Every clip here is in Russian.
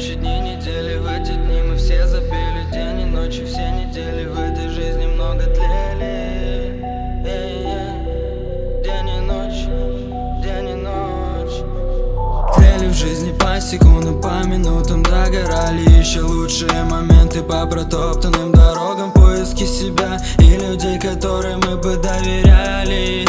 ночи, дни, недели. В эти дни мы все запели. День и ночи, все недели. В этой жизни много тлели. День и ночь, день и ночь. Тлели в жизни по секундам, по минутам. Догорали еще лучшие моменты по протоптанным дорогам. Поиски себя и людей, которым мы бы доверяли.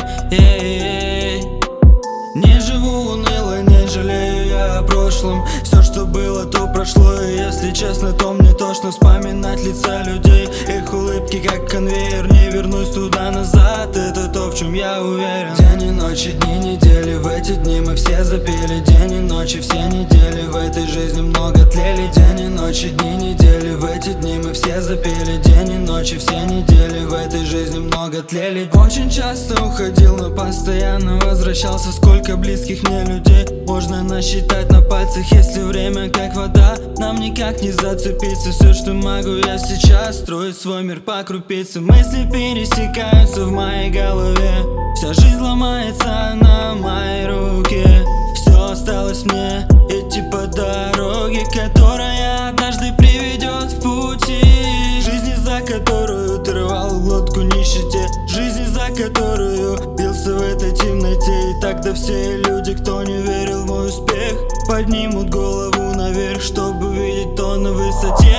Не живу уныло, не жалею я о прошлом. Все, что было, то прошло. И если честно, то мне тошно вспоминать лица людей. Их улыбки как конвейер. Не вернусь туда назад, это то, в чем я уверен. День и ночи, дни, недели. В эти дни мы все запели. День и ночи, все недели. В этой жизни много тлели. День и ночи, дни, недели. В эти дни мы все запели. День и ночи, все недели. В этой жизни много тлели. Очень часто уходил, но постоянно возвращался. Сколько близких мне людей можно насчитать на пальцах. Если время как вода, нам никак не зацепиться. Все, что могу я сейчас, строить свой мир по крупицам. Мысли пересекаются в моей голове. Вся жизнь ломается на моей руке. Все осталось мне идти по дороге, которая однажды приведет в пути. Жизнь, за которую ты рвал глотку нищете. Жизнь, за которую бился в этой темноте. И тогда все люди, кто не верил в мой успех, поднимут голову наверх, чтобы увидеть то на высоте.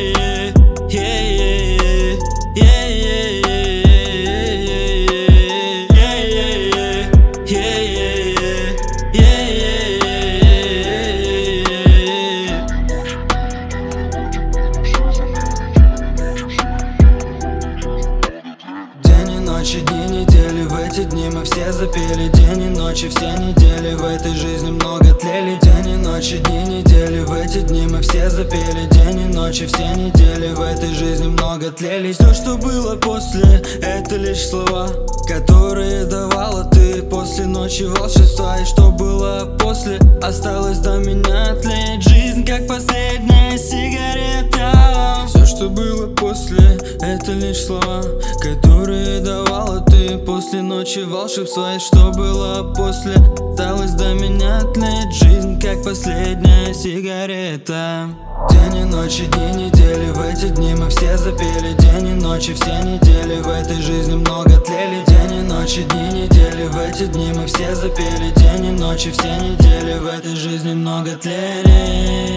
Ночи, дни, недели. В эти дни мы все запели. День и ночи, все недели. В этой жизни много тлели. День и ночи, дни, недели. В эти дни мы все запели. День и ночи, все недели. В этой жизни много тлели. Все, что было после, это лишь слова, которые давала ты после ночи волшебства. И что было после, осталось до меня тлеть. Жизнь как последняя сигарета. Все, что было после, это лишь слова, которые давала ты после ночи волшебства. И что было после, осталось до меня тлеть. Жизнь как последняя сигарета. День и ночи, дни, недели. В эти дни мы все запели. День и ночи, все недели. В этой жизни много тлели. День и ночи, дни, недели. В эти дни мы все запели. День и ночи, все недели. В этой жизни много тлели.